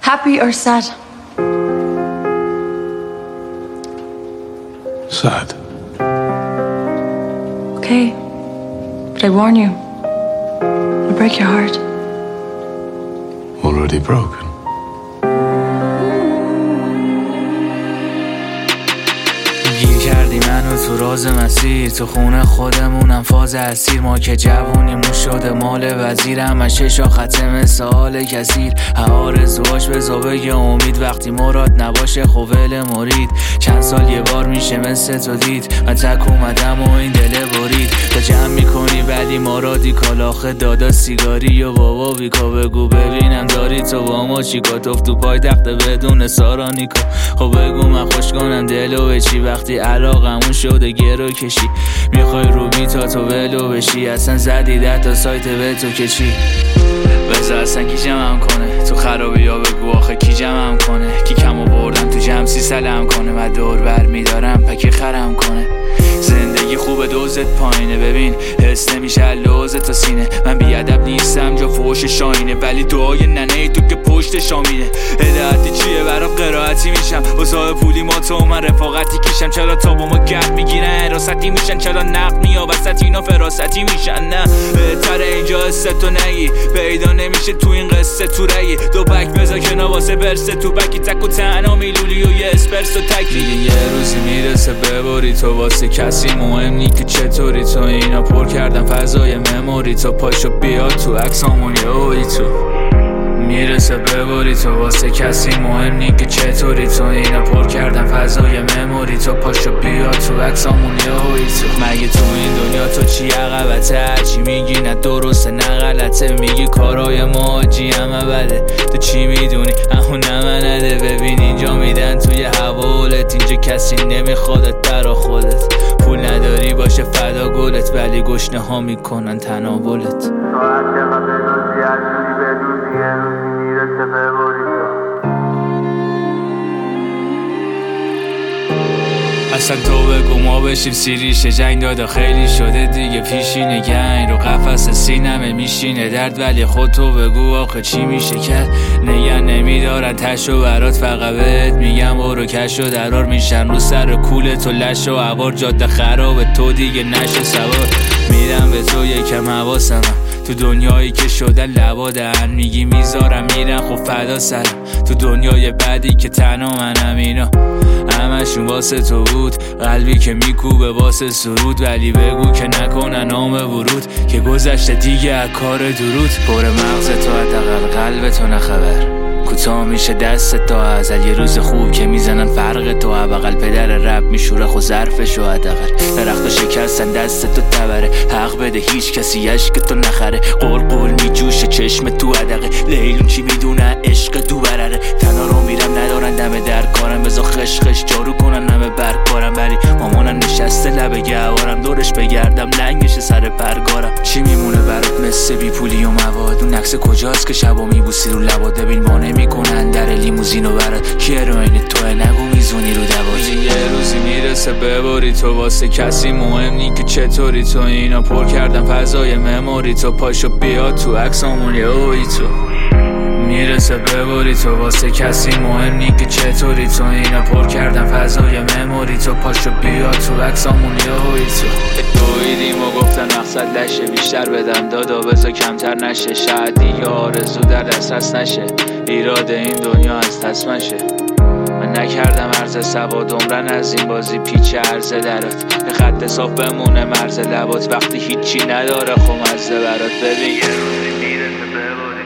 Happy or sad? Sad. Okay, but I warn you, it'll break your heart. Already broken. گیر کردی منو تو راز مسیر، تو خونه خودمونم فاز اسیر. ما که جوونیمون شده مال وزیر، همه ششا ختم سال کثیر. آرزوهاش به زابه امید، وقتی مراد نباشه خوبل مرید. چند سال یه بار میشه مثل تو دید، من تک اومدم و این دله برید. تا جمع میکنی ولی مرادی کالاخه دادا سیگاری و بابا بیکا. بگو ببینم داری تو با ما چیکار، توف تو پای تخته بدون سارانیکا. خب بگو من خوش کنم دلو به چی، وقتی علاقمون شده گرو کشی. میخوای رو بیتا تو ولو بشی، اصلا زدی 10 تا سایت به تو که چی. بذار اصلا کی جمعم کنه تو خرابی ها، بگو آخه کی جمعم کنه. کی کمو بردم تو جمع 3 سالم کنه، و دور بر میدارم پکی خرم کنه. زندگی خوبه دوزت پایینه، ببین حس نمیشه لوزت تا سینه. من بیادب نیستم جا فوش شاینه، ولی دعای ننه ای تو که پشت شامینه. هدایتی چیه برا قرائتی میشم، واسه پولی ما تو من رفاقتی کشم. چرا تا با ما گرد میگیرن حراستی میشن، چرا نقد میا وسط اینا فراستی میشن. نه بهتره اینجا استو نگی، پیدا نمیشه تو این قصه تو رگی. دو بک بذار کنار واسه برسه تو بکی، تک و تنها میلولی و یه اسپرسو تک. میگه یه روزی میرسه ببری تو، واسه کسی مهم نی که چطوری تو. اینا پر کردم فضای مموری تو، پاشو بیا تو عکسامون یه اوی تو. میرسه ببری تو، واسه کسی مهم نی که چطوری تو. اینا پر کردم فضای مموری تو، پاشو بیا تو عکسامون یه اوی تو. مگه تو این دنیا تو چی عقبته، هرچی میگی نه درسته نه غلطه. میگی کارای ما جی همه بده، تو چی میدونی اون نمنده. ببین اینجا میدن توی حوالت، اینجا کسی نمیخوادت برا خودت. پول نداری باشه فدا گلت، ولی گشنه ها میکنن تناولت. ساعت چقدر بدوزی هر جوری بدوزی، یه روزی میرسه ببری تو. اصلا تو بگو ما بشیم سیریشه، جنگ دادا خیلی شده دیگه پیشینه. گنگ رو قفص سینمه میشینه درد، ولی خود تو بگو آخه چی میشه کرد. نگن نمیدارن تشو برات، فقط بهت میگم برو کش و درار. میشن رو سر کول تو لش و عوار، جاده خرابه تو دیگه نشو سوار. میرم به تو یکم حواسم تو دنیایی که شدن لبا دهن. میگی میذارم میرن خب فدا سرم، تو دنیای بعدی که تنها منم. اینا همشون واسه تو بود، قلبی که میکوبه واسه سرود. ولی بگو که نکنن نام ورود، که گذشته دیگه از کار درود. پر مغز تو حداقل قلب تو نخبر، کوتاه میشه دست تا ازل. یه روز خوب که میزنن فرق تو، بغل پدر رب میشوره خو ظرفشو حداقل. درخت شکستن دست تو تبره، حق بده هیچ کسی عشق تو نخره. قول قول میجوشه چشم تو حدقه، لیلون چی میدونه عشق تو برره. تنها رو میرم ندارن دم در کارم، بذار خش خش جارو کنن نمه برکارم. ولی مامانم نشسته لبه گوارم، دورش بگردم لنگش سر پرگارم. چی میمونه برات مثل بی پولی و مواد، اون عکس کجاست که شبا میبوسی رو لبات. ببین بانه میکنن در لیموزینو برات، کی هروئین توه نگو میزونی رو دوات. یه روزی میرسه ببری تو، واسه کسی مهم نی که چطوری تو. اینا پر کردم فضای مموری تو، پاشو بیا تو عکسامون یه اوی تو. میرسه ببری تو، واسه کسی مهم نی که چطوری تو. اینا پر کردم فضای مموری تو، پاشو بیا تو عکسامون یه اوی تو. دویدیم و گفتن مقصد لشه، بیشتر بدم دادا بذار کمتر نشه. شاید دیگه آرزو در دسترس نشه، ایراد این دنیا از تصمشه. من نکردم عرض سواد عمرن از این بازی، پیچ عرض درات. به خط صاف بمونه مرز لبات، وقتی هیچی نداره خب مزه برات. ببین یه روزی میرسه بباری